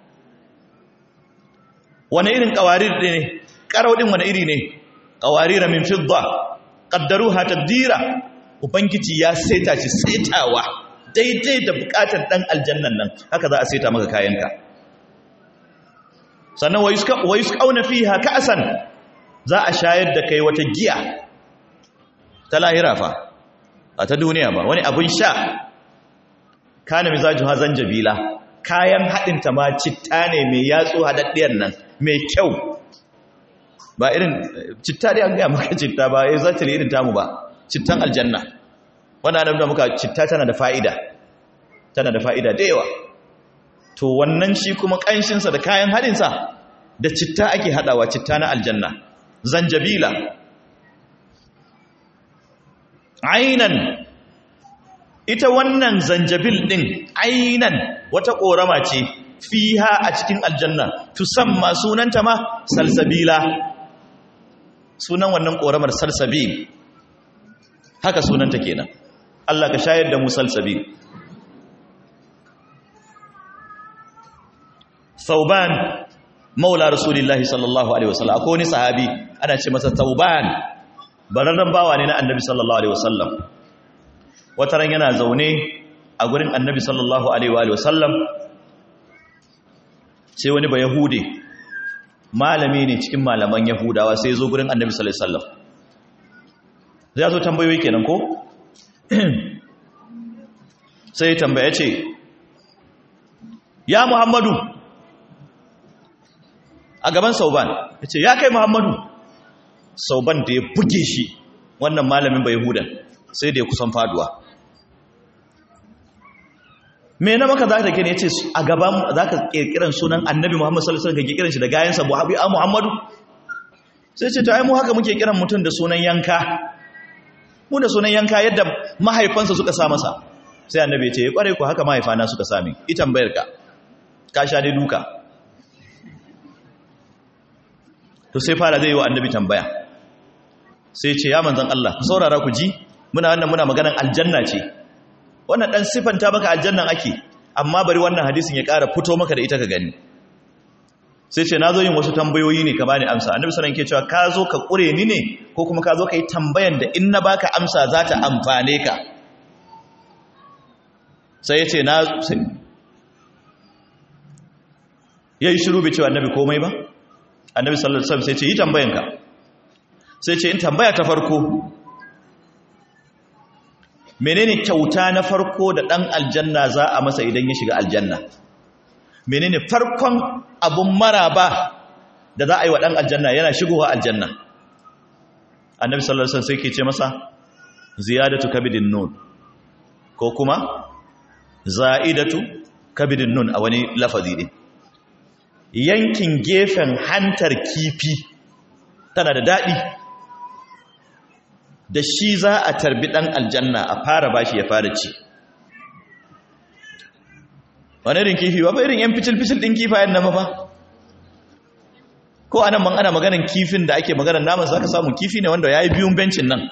wani irin ƙawarir ne ƙarau ɗin wani iri ne ƙawarira min fidda ƙaddaruha taqdira ubangiji ya saita shi saitawa daidai da buƙatar ɗan aljannan nan haka za a saita maka kayanka sannan wa yusqauna fiha ka'san za a shayar da kai wata giya ta lahira fa a ta duniya ba wani abun sha kana mizaju hazan jabila kayan hadin ta ma citta ne mai yatsu hadaddiyar nan mai kyau ba irin citta dai an ga maka citta ba za ta irin tamu ba cittan aljanna wannan adam da muka citta tana da fa'ida da yawa to wannan shi kuma kanshin sa da kayan hadin sa da citta ake hadawa citta na aljanna zanjabila ainan ita wannan zanjabil din ainan wata korama ce fiha a cikin aljanna tusamma sunanta ma salsabila sunan wannan koramar salsabil haka sunanta kenan Allah ka shayar da mu salsabil Thauban maula rasulillahi sallallahu alaihi wasallam akwai wani sahabi ana ce masa Thauban bararren bawa ne na annabi sallallahu alaihi wasallam wata ran yana zaune a gurin annabi sallallahu alaihi wasallam sai wani ba yahude malami ne cikin malaman yahudawa sai zo gurin annabi sallallahu alaihi wasallam zai zo tambayoyi kenan ko sai ya tambaya ce ya Muhammadu a gaban Sauban ya ce ya kai Muhammadu Sauban da ya buge shi wannan malamin bai hudan sai da ya kusan faduwa me na maka za ka kene ya ce a gaban za ka kirkiran sunan annabi Muhammadu sallallahu alaihi wasallam ka kirkiran shi da gayansa Muhammadu sai ce ta ai mu haka muke kiran mutum da sunan yanka mu da sunan yanka yadda mahaifansa suka sa masa sai annabi ya ce kware ku haka mahaifana suka sami ita tambayar ka sha dai duka to sai fara zai yi wa annabi tambaya sai ce ya manzan Allah ku saurara ku ji muna maganan aljanna ce wannan dan sifanta maka aljannan ake amma bari wannan hadisin ya ƙara fito maka da ita ka gani sai ce nazo yin wasu tambayoyi ne ka bani amsa annabi sallallahu alaihi wasallam ke cewa ka zo ka kure ni ne ko kuma ka zo ka yi tambayan da in na baka amsa za ta amfane ka sai ya ce yayi shiru bai cewa annabi komai ba annabi sallallahu alaihi wasallam sai ce yi tambayanka sai ce in tambaya ta farko menene kyauta na farko da dan aljanna za a masa idan ya shiga aljanna menene farkon abun maraba da za a yi wa dan aljanna yana shigowa aljanna annabi sallallahu alaihi wasallam sai ke ce masa ziyadatu kabidin nun ko kuma za'idatu kabidin nun a wani lafazi din yankin gefen hantar kifi tana da daɗi da shi za a tarbi ɗan aljanna a fara bashi ya fara ci wani irin kifi ba irin yan ficil-ficil ɗin kifayen nama ba ko anan man ana maganan kifin da ake maganan naman za ka samu kifi ne wanda ya yi biyun bencin nan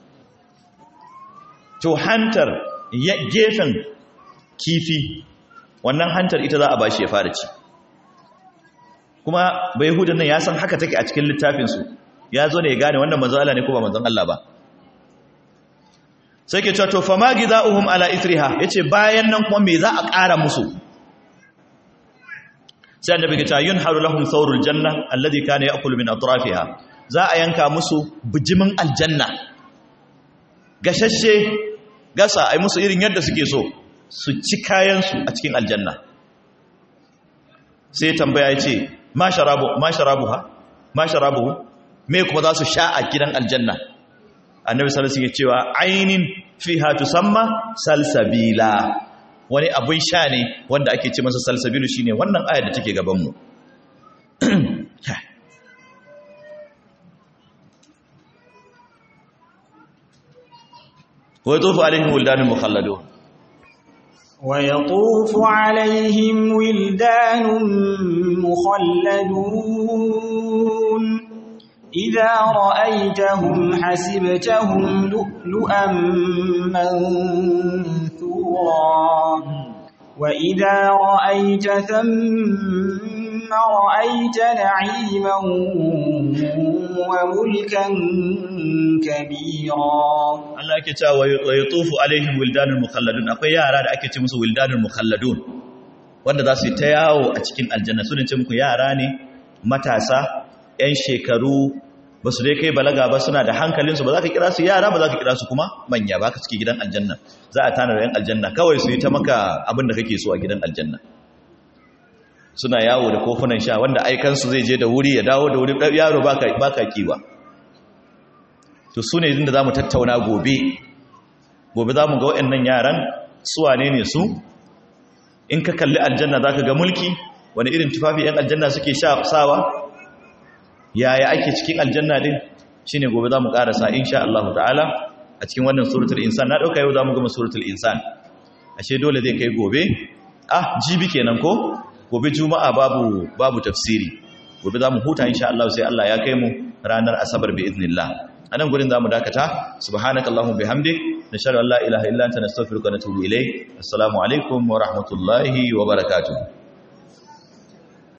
to hantar gefen kifi wannan hantar ita za a bashi ya fara ci kuma bai hudun nan ya san haka take a cikin littafinsu ya zo ne ya gane wannan manzon Allah ne ko ba manzon Allah ba sai ke cewa to fama gida'uhum ala ithriha yace bayan nan kuma me za a ƙara musu sai annabi ya ce yunharu lahum thawrul janna alladhi kana ya'kulu min atrafiha za a yanka musu bijimin aljanna gashashe gasa ai musu irin yadda suke so su ci kayan su a cikin aljanna sai tambaya yace ma sharabuhu me kuma za su sha a gidan aljanna annabi sallallahu alaihi wasallam cewa ainin fiha tusamma salsabila wani abun sha ne wanda ake ce masa salsabilu shine wannan ayar da take gaban mu wa yatufu alaihim wildanun mukhalladun ويطوف عليهم ولدان مخلدون إذا رأيتهم حسبتهم لؤلؤا منثورا وإذا رأيت ثم رأيت نعيما وملكا كبيرا Allah yake cewa wa yatufu alaihim wildanul mukhalladun akwai yara da ake ce musu wildanul mukhalladun wanda za su yi ta yawo a cikin aljanna su ne ce muku yara ne matasa 'yan shekaru ba su dai kai balaga ba suna da hankalinsu ba za ka kira su yara ba za ka kira su kuma manya ba ka suke gidan aljanna za a tanar 'yan aljanna kawai su yi ta maka abin da kake so a gidan aljanna suna yawo da kofunan sha wanda aikansu zai je da wuri ya dawo da wuri yaro ba ka kiwa to su ne inda za mu tattauna gobe za mu ga waɗannan yaran suwane ne su in ka kalli aljanna za ka ga mulki wani irin tufafi 'yan aljanna suke sawa yaya ake cikin aljanna din shine gobe za mu karasa insha Allah ta'ala a cikin wannan suratul insan na dauka yau za mu gama suratul insan ashe dole zai kai gobe jibi kenan ko gobe juma'a babu tafsiri gobe za mu huta insha Allah sai Allah ya kai mu ranar asabar bi idnillah anan gurin za mu dakata subhanakallahumma bihamdik nashhadu an la ilaha illa anta nastaghfiruka wa natubu ilayk assalamu alaikum wa rahmatullahi wa barakatuh